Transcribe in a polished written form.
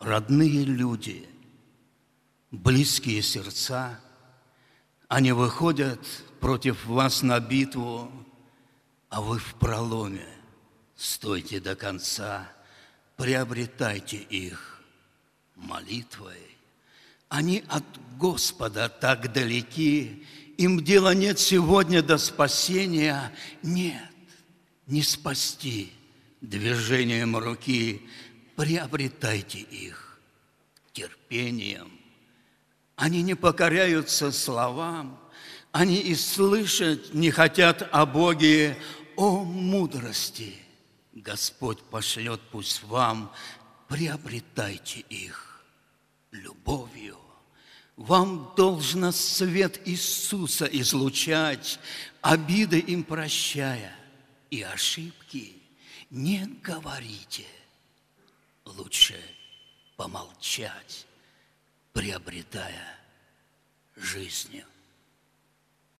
родные люди, близкие сердца, они выходят против вас на битву, а вы в проломе. Стойте до конца, приобретайте их молитвой. Они от Господа так далеки, им дела нет сегодня до спасения. Нет, не спасти движением руки, приобретайте их терпением. Они не покоряются словам, они и слышать не хотят о Боге, о мудрости. Господь пошлет пусть вам, приобретайте их любовью. Вам должно свет Иисуса излучать, обиды им прощая, и ошибки не говорите. Лучше помолчать, приобретая жизнью.